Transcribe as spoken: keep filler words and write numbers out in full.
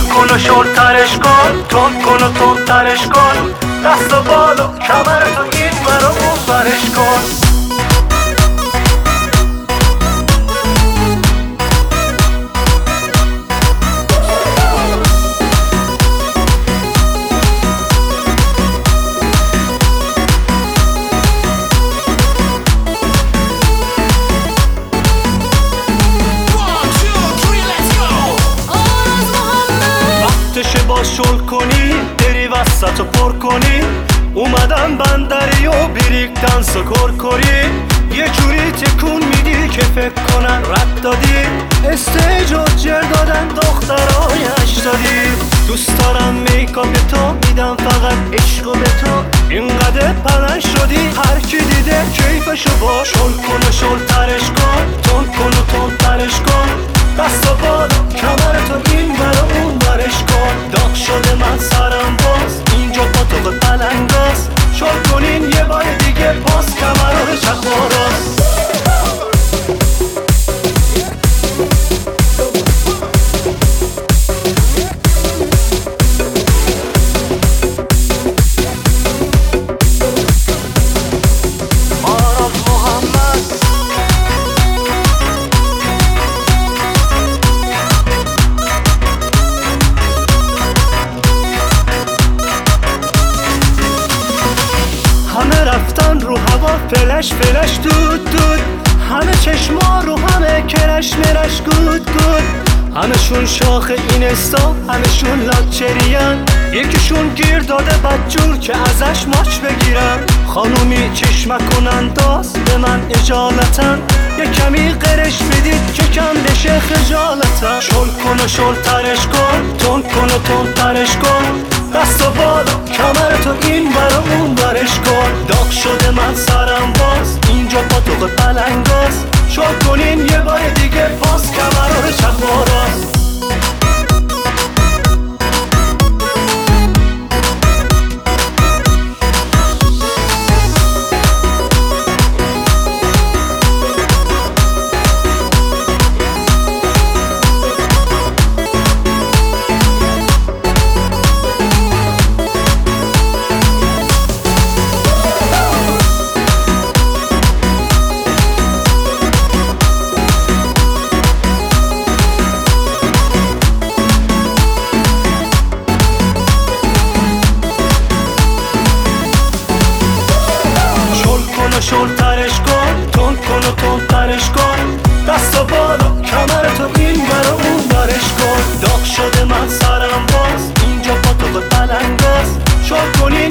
کن و شلترش کن، تند کن و تندترش کن، دست و بالا کمرتو این ور و اون ورش کن. با شل کنی بری وسط و پر کنی، اومدن بندری و بریک دنس و کر کری، یه جوری تکون میدی که فکر کنن رد دادی، استیج و جر دادن دخترای هشتادی. دوست دارم میکاپ تو میدم فقط عشق به تو، اینقدر پلن شدی هر کی دیده کیفشو با. شل کن و شلترش کن، تند کن و تندترش کن، دست و بالا کمرتو این ور و اون ورش کن. داغ شده من سرم باز اینجا پاتوق پلنگاست، شل کنین یه بار دیگه باز کمر رو چخ و راست. همه رفتن رو هوا فلش فلش دود دود، همه چشما رو همه کرش مرش گود گود، همه شون شاخ اینستا همه شون لاکچریان، یکیشون گیر داده بدجور که ازش ماچ بگیرن. خانومی چشمکون انداز به من اجالتن، یه کمی قرش بدید که کم بشه خجالتن. شل کن و شلترش کن، تند کن و تندترش کن، دست و بالا کمرتو این ور و اون ورش کن. داغ شده من سرم باز اینجا پاتوق پلنگاست، شل کنین یه بار دیگه باز کمر رو چپ و راست. شلترش کن، تند کن و تندترش کن، دست و بالا کمرتو این ور و اون ورش کن. داغ شده من سرم باز اینجا پاتوق پلنگاست، شل کنین